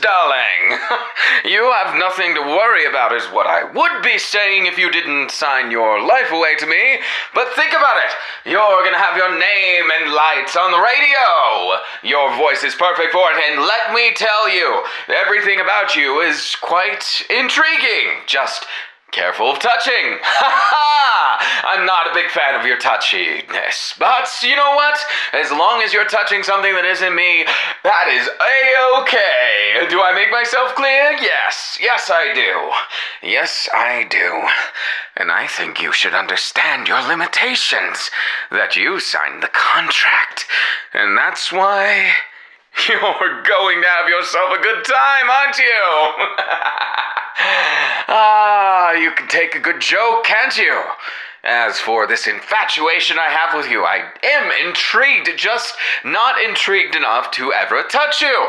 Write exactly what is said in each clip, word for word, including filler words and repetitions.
darling. You have nothing to worry about is what I would be saying if you didn't sign your life away to me. But think about it. You're gonna have your name and lights on the radio. Your voice is perfect for it, and let me tell you, everything about you is quite intriguing. Just careful of touching. Ha ha! I'm not a big fan of your touchiness. But you know what? As long as you're touching something that isn't me, that is A-okay. Do I make myself clear? Yes. Yes, I do. Yes, I do. And I think you should understand your limitations. That you signed the contract. And that's why you're going to have yourself a good time, aren't you? Ah, you can take a good joke, can't you? As for this infatuation I have with you, I am intrigued, just not intrigued enough to ever touch you.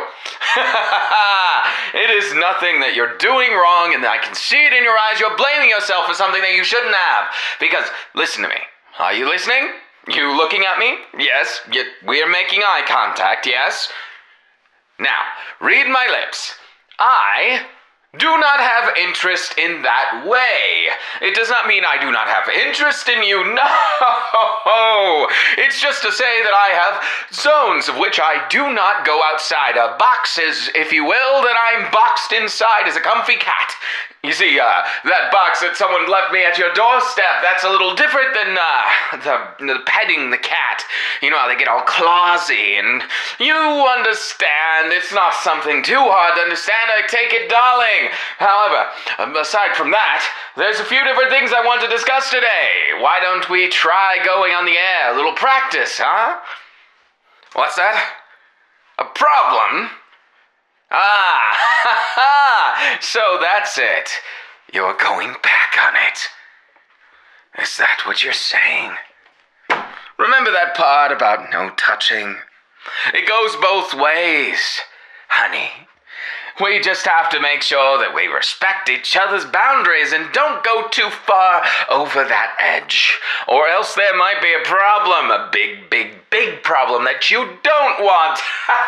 It is nothing that you're doing wrong, and I can see it in your eyes. You're blaming yourself for something that you shouldn't have. Because, listen to me. Are you listening? You looking at me? Yes. We are making eye contact, yes? Now, read my lips. I do not have interest in that way. It does not mean I do not have interest in you. No! It's just to say that I have zones of which I do not go outside of. Boxes, if you will, that I'm boxed inside as a comfy cat. You see, uh, that box that someone left me at your doorstep, that's a little different than, uh, the, the petting the cat. You know how they get all clawsy, and you understand, it's not something too hard to understand, I take it, darling. However, aside from that, there's a few different things I want to discuss today. Why don't we try going on the air? A little practice, huh? What's that? A problem? Ah, ha, ha, so that's it. You're going back on it. Is that what you're saying? Remember that part about no touching? It goes both ways, honey. We just have to make sure that we respect each other's boundaries and don't go too far over that edge. Or else there might be a problem, a big, big, big problem that you don't want.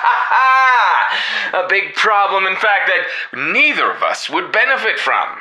A big problem, in fact, that neither of us would benefit from.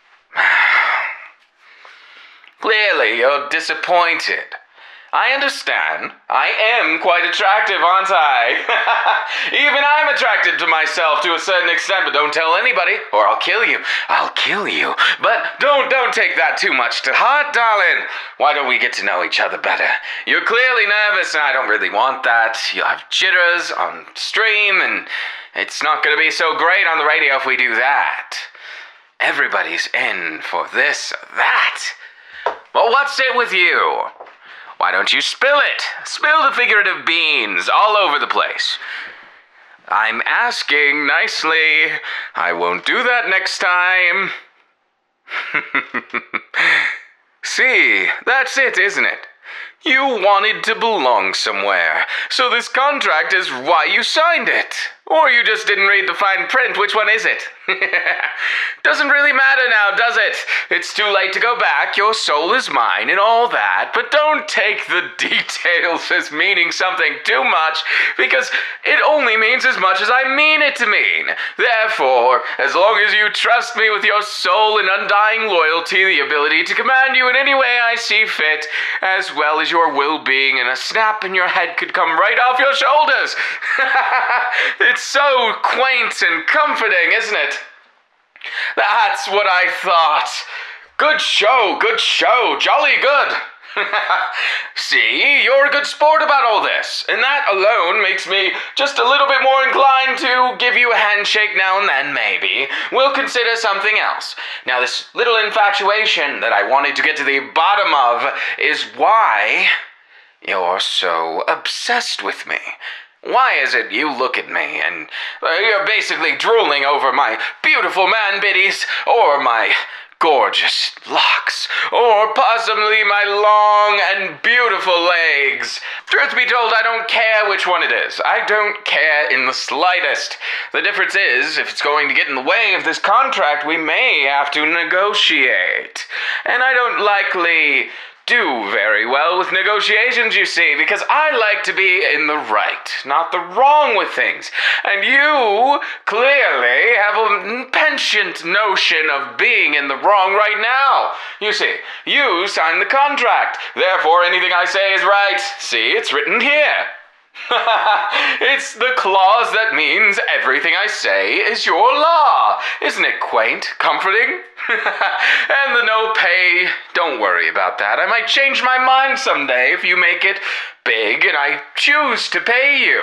Clearly, you're disappointed. I understand. I am quite attractive, aren't I? Even I'm attracted to myself to a certain extent, but don't tell anybody, or I'll kill you. I'll kill you. But don't, don't take that too much to heart, darling. Why don't we get to know each other better? You're clearly nervous, and I don't really want that. You'll have jitters on stream, and it's not going to be so great on the radio if we do that. Everybody's in for this or that. Well, what's it with you? Why don't you spill it? Spill the figurative beans all over the place. I'm asking nicely. I won't do that next time. See, that's it, isn't it? You wanted to belong somewhere, so this contract is why you signed it. Or you just didn't read the fine print. Which one is it? Doesn't really matter now, does it? It's too late to go back. Your soul is mine and all that. But don't take the details as meaning something too much, because it only means as much as I mean it to mean. Therefore, as long as you trust me with your soul and undying loyalty, the ability to command you in any way I see fit, as well as your will-being, and a snap and your head could come right off your shoulders. It's so quaint and comforting, isn't it? That's what I thought. Good show, good show, jolly good. See, you're a good sport about all this, and that alone makes me just a little bit more inclined to give you a handshake now and then, maybe. We'll consider something else. Now, this little infatuation that I wanted to get to the bottom of is why you're so obsessed with me. Why is it you look at me and uh, you're basically drooling over my beautiful man biddies, or my gorgeous locks, or possibly my long and beautiful legs? Truth be told, I don't care which one it is. I don't care in the slightest. The difference is, if it's going to get in the way of this contract, we may have to negotiate. And I don't likely do very well with negotiations, you see, because I like to be in the right, not the wrong with things. And you clearly have a penchant notion of being in the wrong right now. You see, you signed the contract. Therefore, anything I say is right. See, it's written here. It's the clause that means everything I say is your law. Isn't it quaint, comforting? And the no pay, don't worry about that. I might change my mind someday if you make it big and I choose to pay you.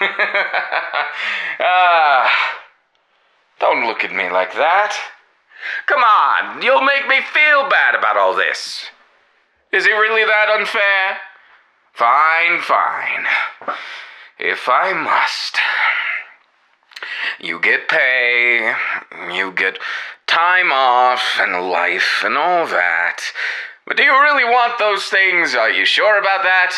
Ah, uh, don't look at me like that. Come on, you'll make me feel bad about all this. Is it really that unfair? Fine, fine. If I must. You get pay, you get time off and life and all that. But do you really want those things? Are you sure about that?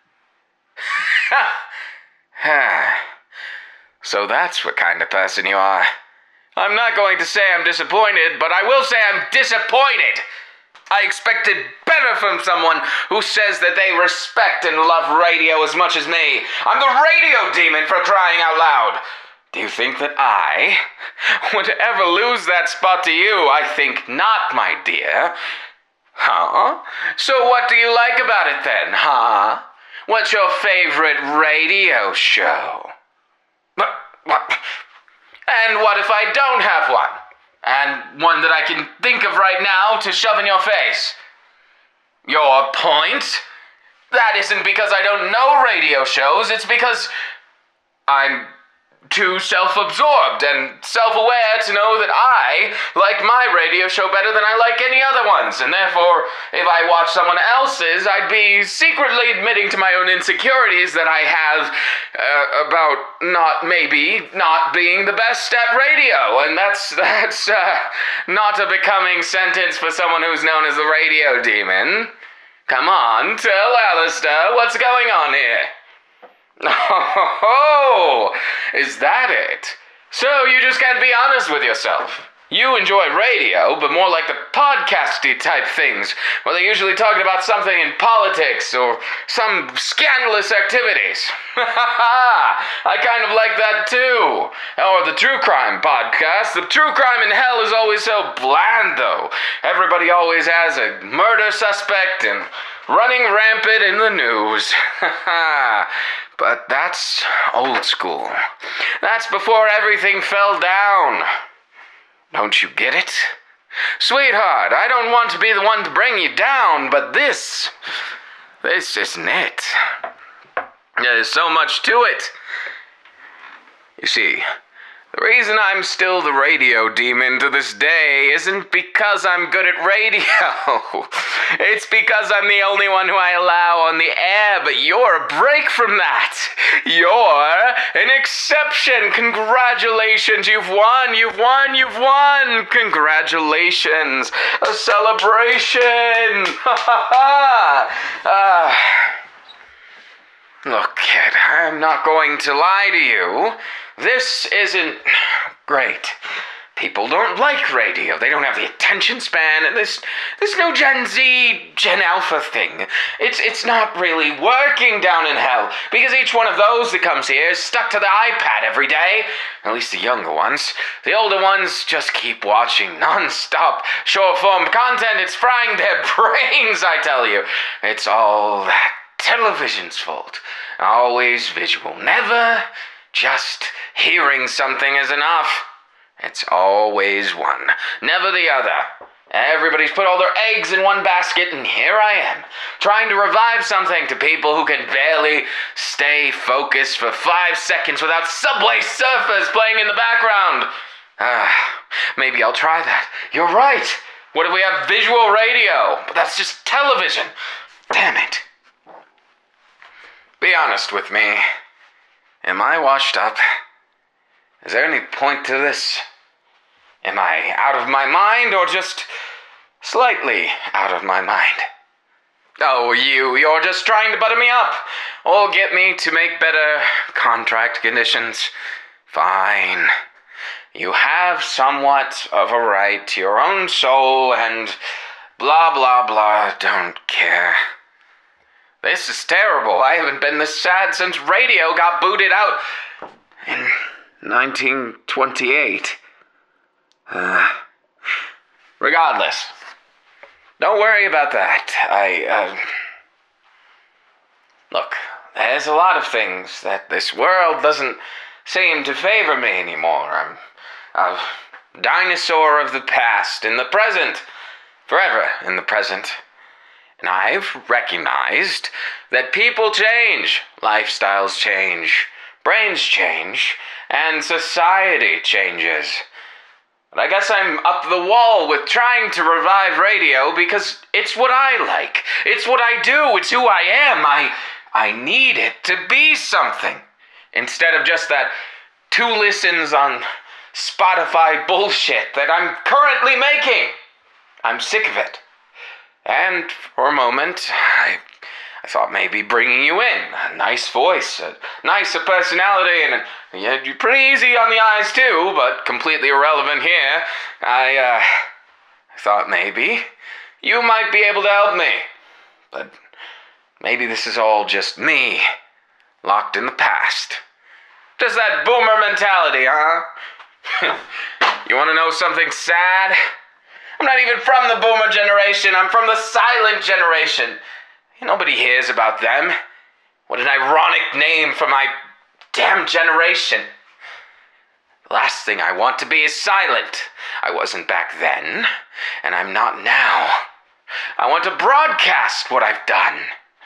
So that's what kind of person you are. I'm not going to say I'm disappointed, but I will say I'm disappointed. I expected better from someone who says that they respect and love radio as much as me. I'm the radio demon, for crying out loud. Do you think that I would ever lose that spot to you? I think not, my dear. Huh? So what do you like about it then, huh? What's your favorite radio show? What? What? And what if I don't have one? And one that I can think of right now to shove in your face. Your point? That isn't because I don't know radio shows, it's because I'm too self-absorbed and self-aware to know that I like my radio show better than I like any other ones, and therefore, if I watch someone else's, I'd be secretly admitting to my own insecurities that I have uh, about not, maybe, not being the best at radio, and that's, that's, uh, not a becoming sentence for someone who's known as the radio demon. Come on, tell Alistair what's going on here. Oh, is that it? So you just can't be honest with yourself. You enjoy radio, but more like the podcasty type things, where they're usually talking about something in politics or some scandalous activities. I kind of like that too. Or the true crime podcast. The true crime in hell is always so bland, though. Everybody always has a murder suspect and running rampant in the news. But that's old school. That's before everything fell down. Don't you get it? Sweetheart, I don't want to be the one to bring you down, but this, this isn't it. There's so much to it. You see, the reason I'm still the radio demon to this day isn't because I'm good at radio. It's because I'm the only one who I allow on the air, but you're a break from that. You're an exception. Congratulations, you've won, you've won, you've won. Congratulations. A celebration. Ha ha ha. Look, kid, I'm not going to lie to you. This isn't great. People don't like radio. They don't have the attention span, and this this new Gen Z, Gen Alpha thing, it's it's not really working down in hell, because each one of those that comes here is stuck to the iPad every day. At least the younger ones. The older ones just keep watching non-stop short-form content. It's frying their brains, I tell you. It's all that television's fault. Always visual. Never just hearing something is enough. It's always one, never the other. Everybody's put all their eggs in one basket, and here I am, trying to revive something to people who can barely stay focused for five seconds without Subway Surfers playing in the background. Ah, maybe I'll try that. You're right. What if we have visual radio? But that's just television. Damn it. Be honest with me. Am I washed up? Is there any point to this? Am I out of my mind, or just slightly out of my mind? Oh, you, you're just trying to butter me up, or get me to make better contract conditions. Fine. You have somewhat of a right to your own soul, and Blah, blah, blah, don't care. This is terrible. I haven't been this sad since radio got booted out in nineteen twenty-eight. Uh, regardless, don't worry about that. I, uh... Look, there's a lot of things that this world doesn't seem to favor me anymore. I'm a dinosaur of the past, in the present, forever in the present. And I've recognized that people change, lifestyles change, brains change, and society changes. But I guess I'm up the wall with trying to revive radio because it's what I like. It's what I do. It's who I am. I, I need it to be something. Instead of just that two listens on Spotify bullshit that I'm currently making. I'm sick of it. And for a moment, I, I thought maybe bringing you in. A nice voice, a nicer personality, and a, yeah, you're pretty easy on the eyes too, but completely irrelevant here. I, uh, I thought maybe you might be able to help me. But maybe this is all just me, locked in the past. Just that boomer mentality, huh? You want to know something sad? I'm not even from the boomer generation. I'm from the silent generation. Nobody hears about them. What an ironic name for my damn generation. The last thing I want to be is silent. I wasn't back then, and I'm not now. I want to broadcast what I've done.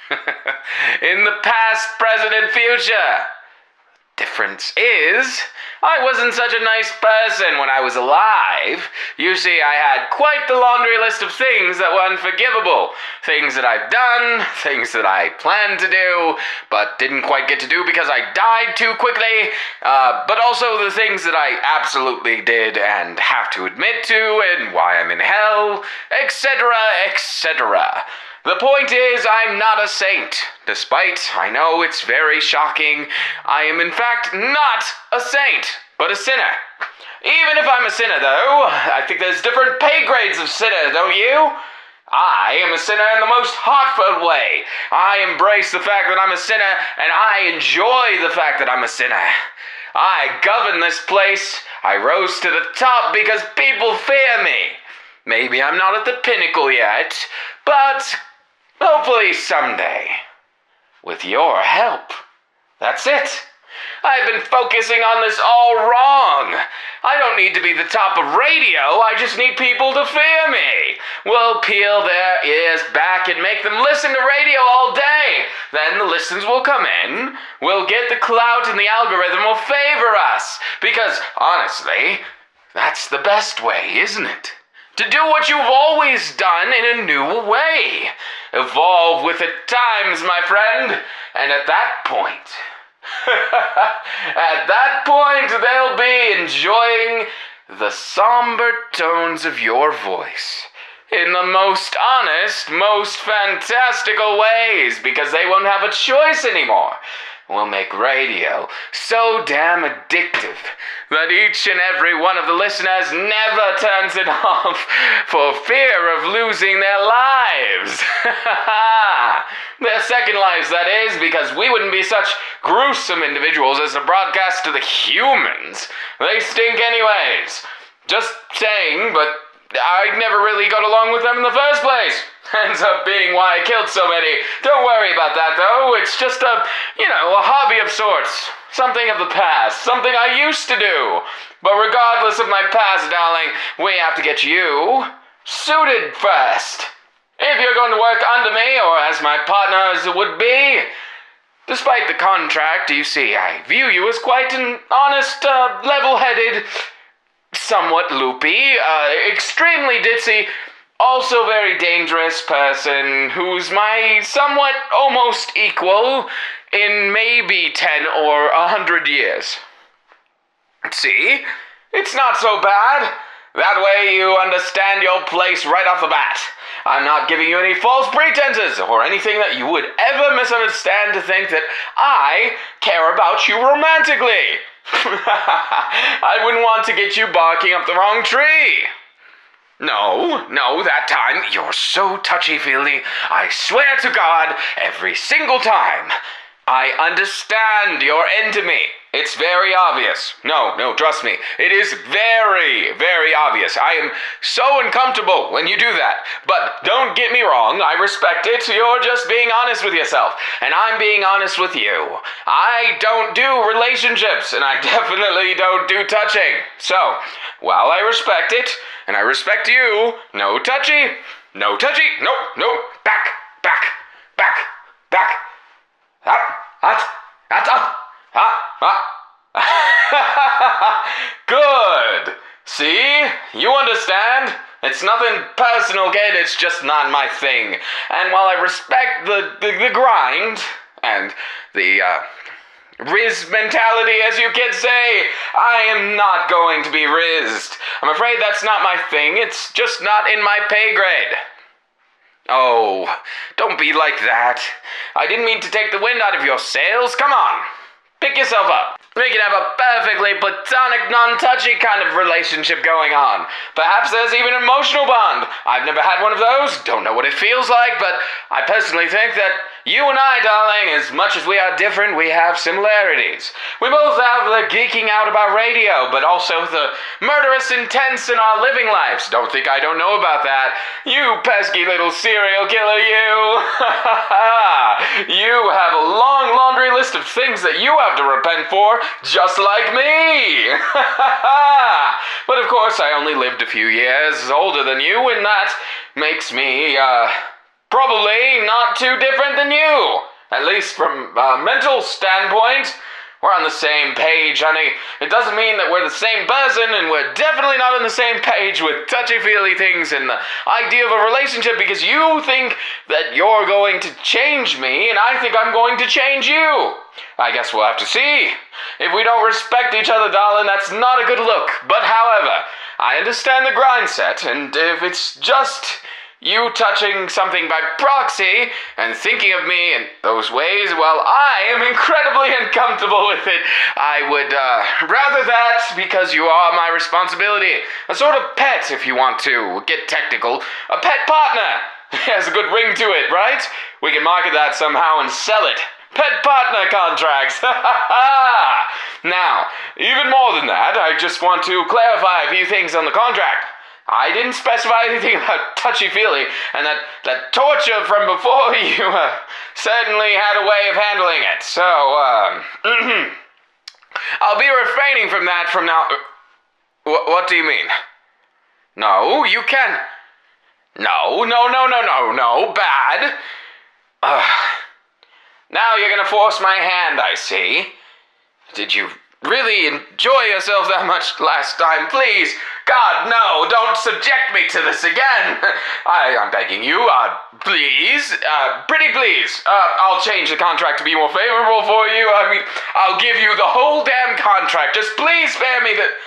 In the past, present, and future. Difference is, I wasn't such a nice person when I was alive. You see, I had quite the laundry list of things that were unforgivable. Things that I've done, things that I planned to do, but didn't quite get to do because I died too quickly, uh, but also the things that I absolutely did and have to admit to, and why I'm in hell, et cetera, et cetera. The point is, I'm not a saint. Despite, I know it's very shocking, I am in fact not a saint, but a sinner. Even if I'm a sinner, though, I think there's different pay grades of sinner, don't you? I am a sinner in the most heartfelt way. I embrace the fact that I'm a sinner, and I enjoy the fact that I'm a sinner. I govern this place. I rose to the top because people fear me. Maybe I'm not at the pinnacle yet, but hopefully someday. With your help. That's it. I've been focusing on this all wrong. I don't need to be the top of radio. I just need people to fear me. We'll peel their ears back and make them listen to radio all day. Then the listens will come in. We'll get the clout and the algorithm will favor us. Because, honestly, that's the best way, isn't it? To do what you've always done in a new way. Evolve with the times, my friend. And at that point, at that point, they'll be enjoying the somber tones of your voice in the most honest, most fantastical ways, because they won't have a choice anymore. We'll make radio so damn addictive that each and every one of the listeners never turns it off for fear of losing their lives. Their second lives, that is, because we wouldn't be such gruesome individuals as to broadcast to the humans. They stink anyways. Just saying, but I never really got along with them in the first place. Ends up being why I killed so many. Don't worry about that, though. It's just a, you know, a hobby of sorts. Something of the past. Something I used to do. But regardless of my past, darling, we have to get you suited first. If you're going to work under me, or as my partners would be, despite the contract, you see, I view you as quite an honest, uh, level-headed, somewhat loopy, uh, extremely ditzy, also very dangerous person who's my somewhat almost equal in maybe ten or a hundred years. See? It's not so bad. That way you understand your place right off the bat. I'm not giving you any false pretenses or anything that you would ever misunderstand to think that I care about you romantically. I wouldn't want to get you barking up the wrong tree. No, no, that time, you're so touchy-feely, I swear to God, every single time. I understand you're into me. It's very obvious. No, no, trust me. It is very, very obvious. I am so uncomfortable when you do that. But don't get me wrong, I respect it. You're just being honest with yourself. And I'm being honest with you. I don't do relationships, and I definitely don't do touching. So, while I respect it, and I respect you, no touchy, no touchy, no, no, back, back, back, back. Up, up, up, up, up, up. Good. See? You understand? It's nothing personal, kid. It's just not my thing. And while I respect the, the, the grind and the, uh, Riz mentality, as you kids say, I am not going to be rizzed. I'm afraid that's not my thing. It's just not in my pay grade. Oh, don't be like that. I didn't mean to take the wind out of your sails. Come on, pick yourself up. We can have a perfectly platonic, non-touchy kind of relationship going on. Perhaps there's even an emotional bond. I've never had one of those, don't know what it feels like, but I personally think that you and I, darling, as much as we are different, we have similarities. We both have the geeking out about radio, but also the murderous intense in our living lives. Don't think I don't know about that. You pesky little serial killer, you. You have a long laundry list of things that you have to repent for, just like me. But of course, I only lived a few years older than you, and that makes me, uh... probably not too different than you. At least from a mental standpoint. We're on the same page, honey. It doesn't mean that we're the same person, and we're definitely not on the same page with touchy-feely things and the idea of a relationship, because you think that you're going to change me, and I think I'm going to change you. I guess we'll have to see. If we don't respect each other, darling, that's not a good look. But however, I understand the grind set, and if it's just you touching something by proxy and thinking of me in those ways, well, I am incredibly uncomfortable with it. I would uh, rather that, because you are my responsibility. A sort of pet, if you want to get technical. A pet partner. It has a good ring to it, right? We can market that somehow and sell it. Pet partner contracts. Now, even more than that, I just want to clarify a few things on the contract. I didn't specify anything about touchy-feely, and that, that torture from before you uh, certainly had a way of handling it. So, um, I'll be refraining from that from now. W- what do you mean? No, you can. No, no, no, no, no, no, bad. Uh, now you're gonna force my hand, I see. Did you really enjoy yourself that much last time? Please, God, no, don't subject me to this again. I, I'm begging you, uh, please, uh, pretty please. Uh, I'll change the contract to be more favorable for you. I mean, I'll give you the whole damn contract. Just please spare me the...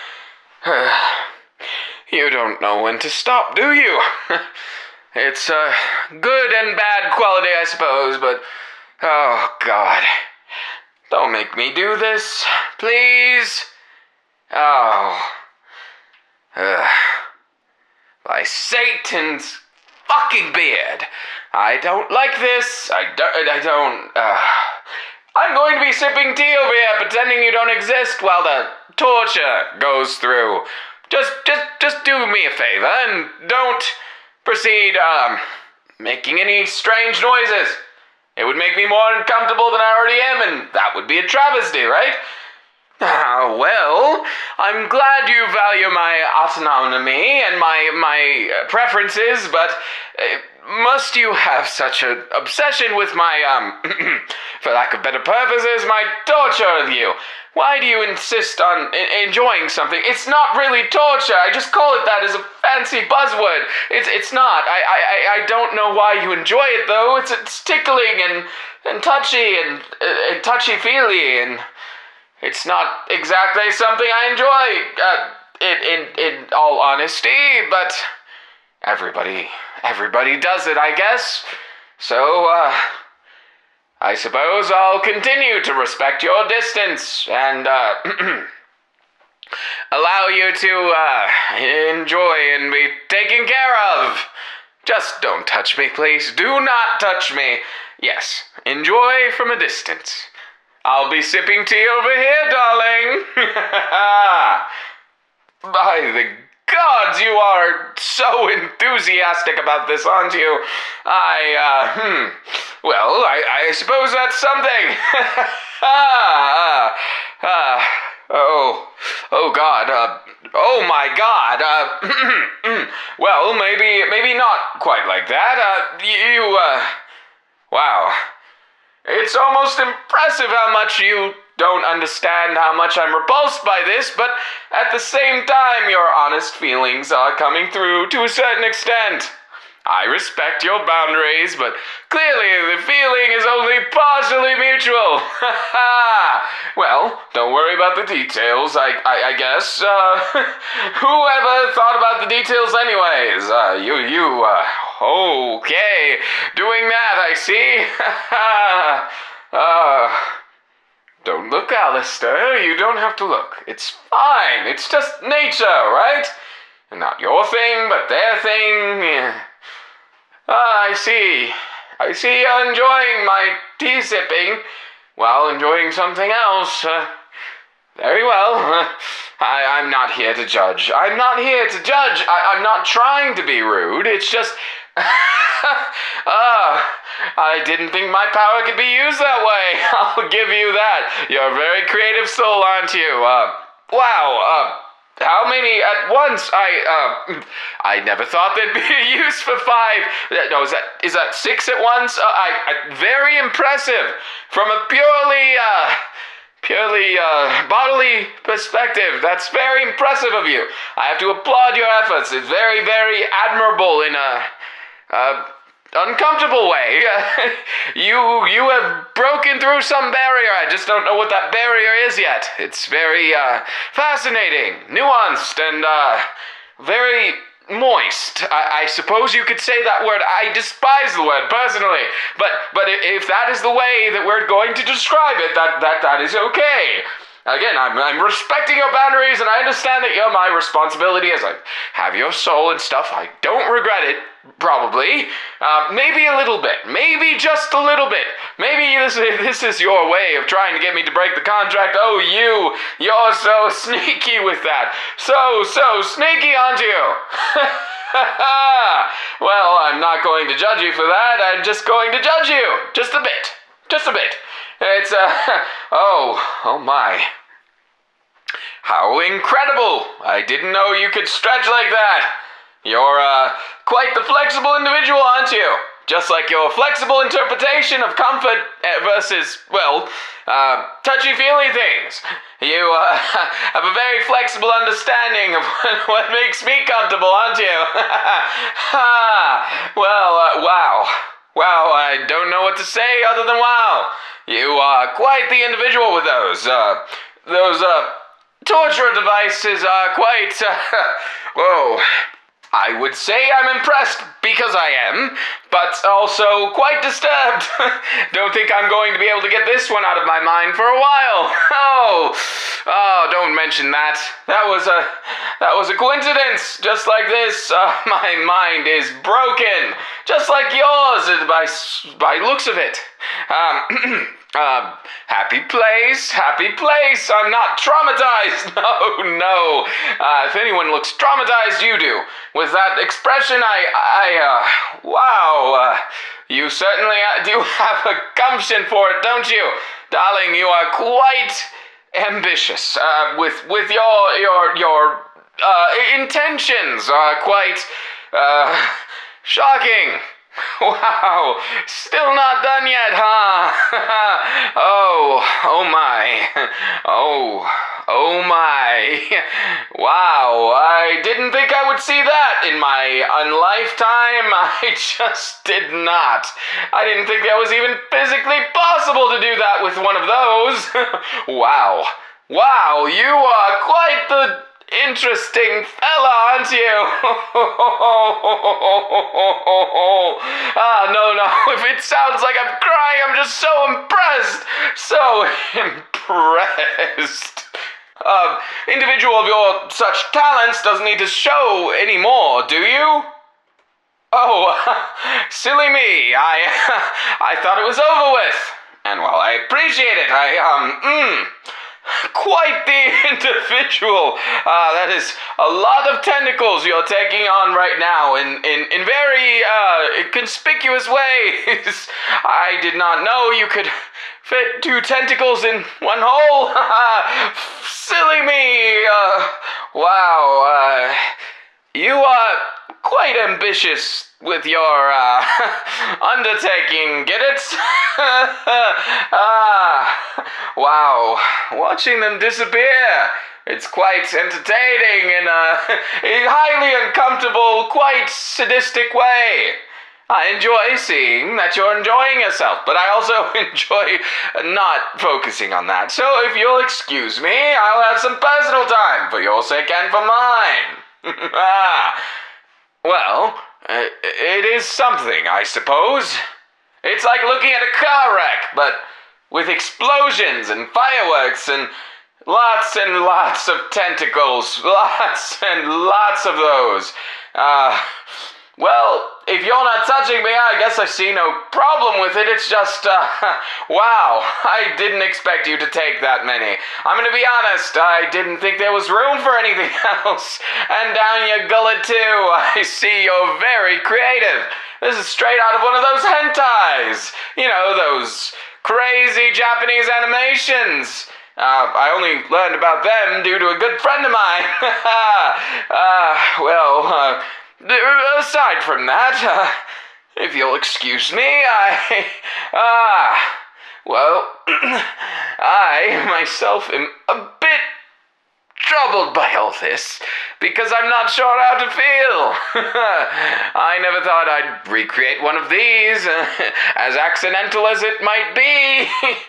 You don't know when to stop, do you? It's, uh, good and bad quality, I suppose, but... Oh, God. Don't make me do this, please. Oh... Ugh. By Satan's fucking beard. I don't like this. I don't, I don't, uh... I'm going to be sipping tea over here, pretending you don't exist while the torture goes through. Just, just, just do me a favor, and don't proceed, um, making any strange noises. It would make me more uncomfortable than I already am, and that would be a travesty, right? Ah, well, I'm glad you value my autonomy and my my uh, preferences, but uh, must you have such an obsession with my, um, for lack of better purposes, my torture of you? Why do you insist on I- enjoying something? It's not really torture. I just call it that as a fancy buzzword. It's it's not. I I I don't know why you enjoy it though. It's it's tickling and and touchy and, uh, and touchy-feely and. It's not exactly something I enjoy, uh, in, in, in all honesty, but everybody, everybody does it, I guess. So, uh, I suppose I'll continue to respect your distance, and, uh, allow you to, uh, enjoy and be taken care of. Just don't touch me, please. Do not touch me. Yes, enjoy from a distance. I'll be sipping tea over here, darling. By the gods, you are so enthusiastic about this, aren't you? I, uh, hmm. Well, I, I suppose that's something. ah, ah, oh, oh God, uh, oh my God, uh, well, maybe, maybe not quite like that, uh, you, uh, wow. It's almost impressive how much you don't understand how much I'm repulsed by this, but at the same time, your honest feelings are coming through to a certain extent. I respect your boundaries, but clearly the feeling is only partially mutual. Well, don't worry about the details, I, I, I guess. Uh, whoever thought about the details anyways? Uh, you, you, uh, okay. Doing that, I see. uh, don't look, Alistair. You don't have to look. It's fine. It's just nature, right? Not your thing, but their thing. Yeah. Ah, I see. I see you're enjoying my tea sipping while enjoying something else. Uh, very well. Uh, I, I'm not here to judge. I'm not here to judge. I, I'm not trying to be rude. It's just... Ah, I didn't think my power could be used that way. I'll give you that. You're a very creative soul, aren't you? Uh, wow, uh... How many at once? I, uh, I never thought there'd be a use for five. No, is that, is that six at once? Uh, I, I, very impressive. From a purely, uh, purely, uh, bodily perspective. That's very impressive of you. I have to applaud your efforts. It's very, very admirable in a, uh, uncomfortable way. you you have broken through some barrier. I just don't know what that barrier is yet. It's very uh, fascinating, nuanced, and uh, very moist. I, I suppose you could say that word. I despise the word personally, but but if that is the way that we're going to describe it, that that that is okay. Again, I'm, I'm respecting your boundaries, and I understand that you're my responsibility as I have your soul and stuff. I don't regret it, probably. Uh, maybe a little bit. Maybe just a little bit. Maybe this, this is your way of trying to get me to break the contract. Oh, you, you're so sneaky with that. So, so sneaky, aren't you? Well, I'm not going to judge you for that. I'm just going to judge you. Just a bit. Just a bit. It's, uh, oh, oh my. How incredible! I didn't know you could stretch like that. You're, uh, quite the flexible individual, aren't you? Just like your flexible interpretation of comfort versus, well, uh, touchy-feely things. You, uh, have a very flexible understanding of what makes me comfortable, aren't you? Well, uh, wow. Wow, I don't know what to say other than wow. You are quite the individual with those, uh, those, uh, torture devices are quite, uh, whoa. I would say I'm impressed, because I am, but also quite disturbed. Don't think I'm going to be able to get this one out of my mind for a while. Oh, oh, don't mention that. That was a, that was a coincidence. Just like this, uh, my mind is broken. Just like yours, by, by looks of it. Um, uh, happy place, happy place. I'm not traumatized. No, no. Uh, if anyone looks traumatized, you do. With that expression, I, I, uh, wow. Uh, you certainly do have a gumption for it, don't you? Darling, you are quite ambitious. Uh, with, with your, your, your, uh, intentions are quite, uh, shocking. Wow, still not done yet, huh? Oh, oh my. Oh, oh my. Wow, I didn't think I would see that in my unlifetime. I just did not. I didn't think that was even physically possible to do that with one of those. Wow. Wow, you are quite the interesting fella, aren't you? Ah, no, no, if it sounds like I'm crying, I'm just so impressed. So impressed. uh, individual of your such talents doesn't need to show anymore, do you? Oh, silly me. I I thought it was over with. And while I appreciate it, I, um, mm, quite the individual. Uh, that is a lot of tentacles you're taking on right now in, in, in very, uh, conspicuous ways. I did not know you could fit two tentacles in one hole. Silly me. Uh, wow, uh, you are quite ambitious with your, uh, undertaking, get it? Ah, wow, watching them disappear. It's quite entertaining in a, a highly uncomfortable, quite sadistic way. I enjoy seeing that you're enjoying yourself, but I also enjoy not focusing on that. So if you'll excuse me, I'll have some personal time for your sake and for mine. Ah, well, uh, it is something, I suppose. It's like looking at a car wreck, but with explosions and fireworks and lots and lots of tentacles. Lots and lots of those. Uh, well, if you're not touching me, I guess I see no problem with it. It's just, uh, wow, I didn't expect you to take that many. I'm gonna be honest, I didn't think there was room for anything else. And down your gullet, too, I see you're very creative. This is straight out of one of those hentais. You know, those crazy Japanese animations. Uh, I only learned about them due to a good friend of mine. uh, well, uh, aside from that, uh, if you'll excuse me, I, ah, uh, well, I myself am a bit troubled by all this, because I'm not sure how to feel. I never thought I'd recreate one of these, uh, as accidental as it might be.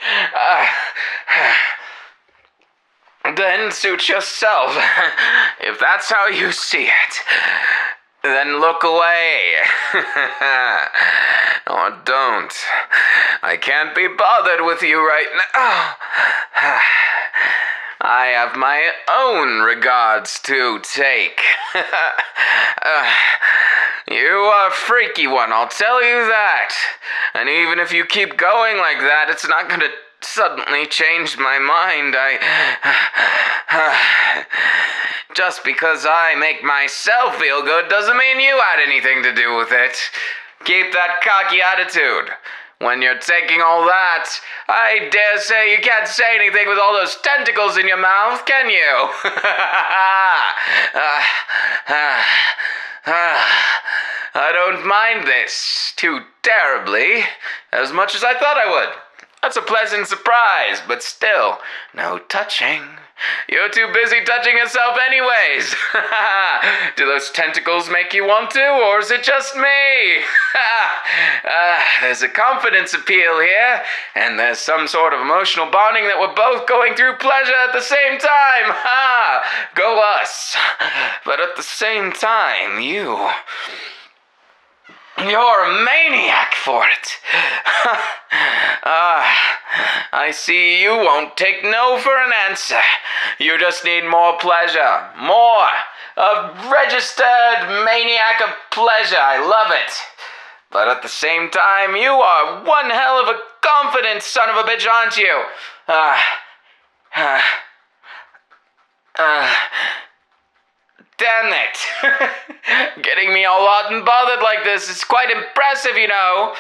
uh, then suit yourself. If that's how you see it, then look away. Or don't. I can't be bothered with you right now. I have my own regards to take. uh, you are a freaky one, I'll tell you that. And even if you keep going like that, it's not gonna suddenly change my mind. I... Just because I make myself feel good doesn't mean you had anything to do with it. Keep that cocky attitude. When you're taking all that, I dare say you can't say anything with all those tentacles in your mouth, can you? uh, uh, uh, I don't mind this too terribly, as much as I thought I would. That's a pleasant surprise, but still, no touching. You're too busy touching yourself anyways. Do those tentacles make you want to, or is it just me? uh, there's a confidence appeal here, and there's some sort of emotional bonding that we're both going through pleasure at the same time. Ha! Go us. But at the same time, you... You're a maniac for it. Ah, I see you won't take no for an answer. You just need more pleasure. More. A registered maniac of pleasure. I love it. But at the same time, you are one hell of a confident son of a bitch, aren't you? Ah. Uh, uh, uh, damn it. Getting me all hot and bothered like this is quite impressive, you know.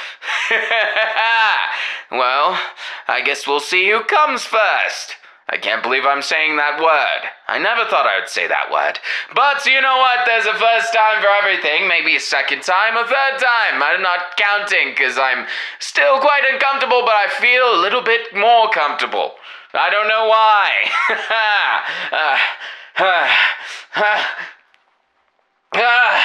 Well, I guess we'll see who comes first. I can't believe I'm saying that word. I never thought I would say that word. But you know what? There's a first time for everything. Maybe a second time, a third time. I'm not counting because I'm still quite uncomfortable, but I feel a little bit more comfortable. I don't know why. uh, uh, uh, uh,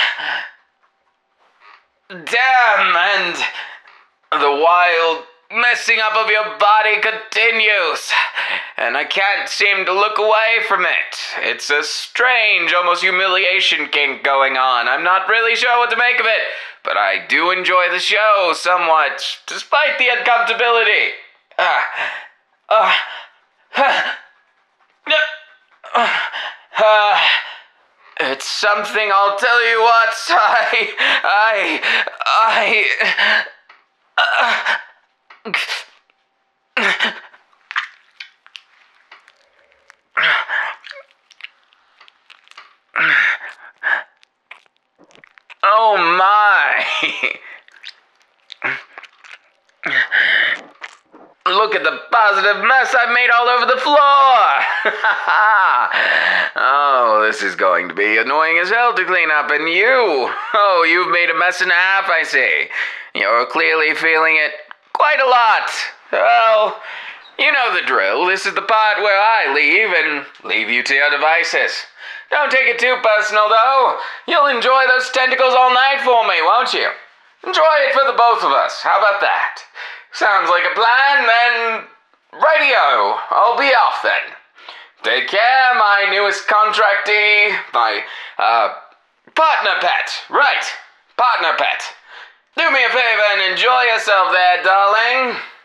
damn, and the wild messing up of your body continues, and I can't seem to look away from it. It's a strange, almost humiliation kink going on. I'm not really sure what to make of it, but I do enjoy the show somewhat, despite the uncomfortability. Uh, uh, uh, Uh, it's something, I'll tell you what. I. I. I. Uh, oh my! Look at the positive mess I've made all over the floor! Oh, this is going to be annoying as hell to clean up, and you! Oh, you've made a mess and a half, I see. You're clearly feeling it quite a lot. Well, you know the drill. This is the part where I leave and leave you to your devices. Don't take it too personal, though. You'll enjoy those tentacles all night for me, won't you? Enjoy it for the both of us. How about that? Sounds like a plan, then. Radio. I'll be off then. Take care, my newest contractee. My, uh, partner pet. Right. Partner pet. Do me a favor and enjoy yourself there, darling.